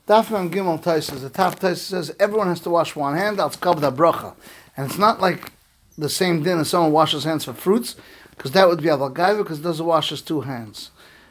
Daf Mem Gimel Taisus, the top Taisus says everyone has to wash one hand, else cover the bracha. And it's not like the same din as someone washes hands for fruits, because that would be Aval because it doesn't wash his two hands.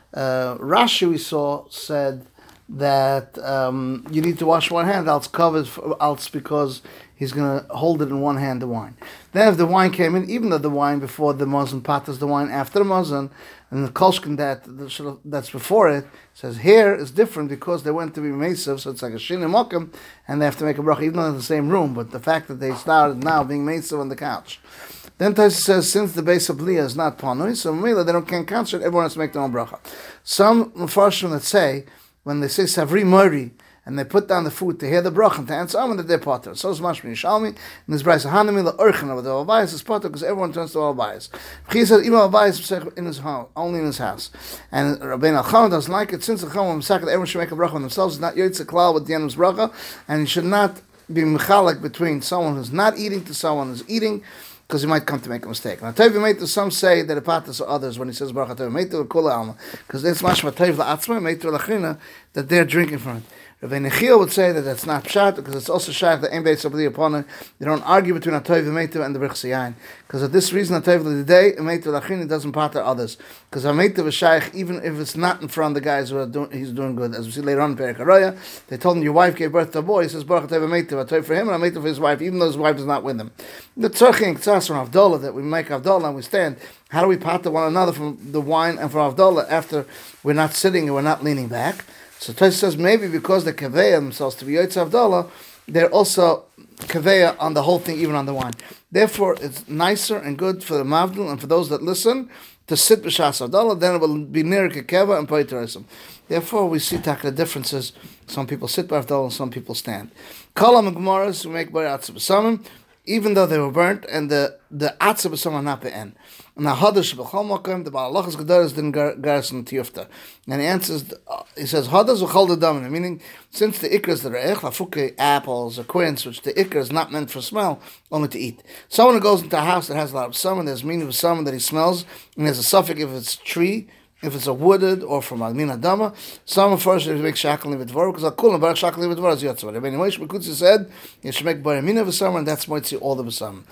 Rashi, we saw, said that you need to wash one hand, else covered, else because he's going to hold it in one hand, the wine. Then if the wine came in, even though the wine before the Mazan patas the wine after the Mazan, and the kolshkin that's before it, says here is different because they went to be Mesav, so it's like a Shin Mokim, and they have to make a bracha, even though in the same room, but the fact that they started now being Mesav on the couch. Then Taisa says, since the base of Liya is not Panui, so Mila, they can't count it, everyone has to make their own bracha. Some Mepharshim that say, when they say Savri Mori, and they put down the food to hear the bracha and to answer Amen, that they're potter. So is Mashmi Yishalmi, and this Bryce Hanami the Urchin of the Albayas is potter because everyone turns to Albayas. He says even Albayas in his house, only in his house. And Rabbeinu Alchama doesn't like it since the Chama Masakhet, everyone should make a bracha on themselves. It's not Yotzei Klal with the end of his bracha, and he should not be mechalek between someone who's not eating to someone who's eating, because he might come to make a mistake. Now, Teiv Meitu, some say that the patas are others when he says Baruch Teiv Meitu Kula Alma, because it's mashma Teiv La'atzma Meitu Lachina that they're drinking from it. Rabbi Nechiel would say that that's not pshat because it's also shaykh that ain't based upon upon it. They don't argue between a Teiv Meitu and the Birch Siyayin, because of this reason a Teiv L'Dei Meitu Lachina doesn't pater others, because a Meitu is shaykh even if it's not in front of the guys who are doing he's doing good. As we see later on in Perek HaRoya, they told him your wife gave birth to a boy. He says Baruch Teiv Meitu, a Teiv for him and a Meitu for his wife, even though his wife is not with him. The tzarchin k'tzas from Avdollah that we make Avdollah and we stand. How do we pater one another from the wine and from Avdollah after we're not sitting and we're not leaning back? So Tosfos says maybe because they kaveya themselves to be Yotzei Avdollah, they're also kaveya on the whole thing, even on the wine. Therefore, it's nicer and good for the mavdul and for those that listen to sit b'shas Avdollah. Then it will be near kekeva and poiterism. Therefore, we see the differences. Some people sit by Avdollah and some people stand. Kalam and Gemaras who make bar atzah b'samim, even though they were burnt, and the atzah b'samim are not be'en. Now, Hadash b'chol makom, the Baal Halachas Gedoros didn't garrison tiyufta. And he answers, he says, Hadash v'chol the damin, meaning, since the ikra is the re'ech, lafuke, apples, or quince, which the ikra is not meant for smell, only to eat. Someone who goes into a house that has a lot of b'samim, there's meaning of b'samim that he smells, and there's a suffix if it's tree, if it's a wooded or from Almina Dama, some first should make shackling with dvar because Akul and Barak shackling with dvar is yotzei. Rabbi Moshe Bekutzi said you should make baramina v'samar, and that's moitzi all the v'samar.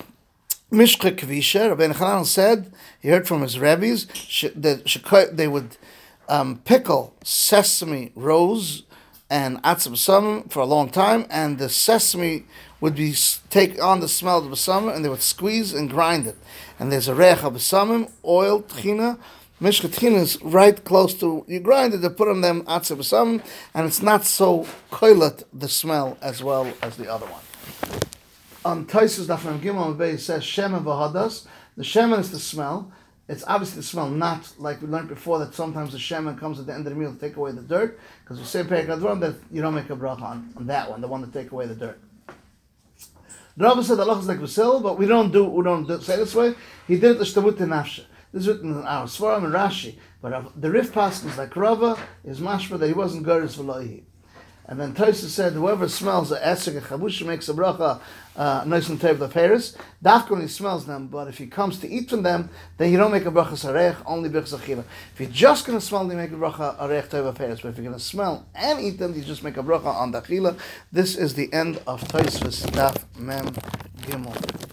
Mishcha Kvisha, Rabbi Nechanan said he heard from his rabbis that they would pickle sesame rows and atzah b'samar for a long time, and the sesame would be take on the smell of the b'samar, and they would squeeze and grind it. And there's a reach of b'samar, oil, tchina. Mishcha tchina is right close to, you grind it, they put on them atzah b'samar, and it's not so koilet, the smell, as well as the other one. On Taisus Daf Mem Gimel Bey says shemen v'hadas. The shemen is the smell. It's obviously the smell, not like we learned before that sometimes the shemen comes at the end of the meal to take away the dirt, because we say Perek HaDvarim that you don't make a bracha on that one, the one to take away the dirt. The Rabbi said the halach is like Basil, but we don't say this way. He did it the Shtavut Nafshe. This is written in our Svarim and Rashi, but the Rif Paschal like Rava is mashma that he wasn't Geras v'lohi. And then Tosfos said, whoever smells a esek, a chabush, makes a bracha, nice and teiv the Paris. Dafka when he smells them, but if he comes to eat from them, then you don't make a bracha sarech, only bracha achila. If you're just going to smell them, you make a bracha arech teiv the Paris. But if you're going to smell and eat them, you just make a bracha on the achila. This is the end of Tosfos Daf Mem Gimel.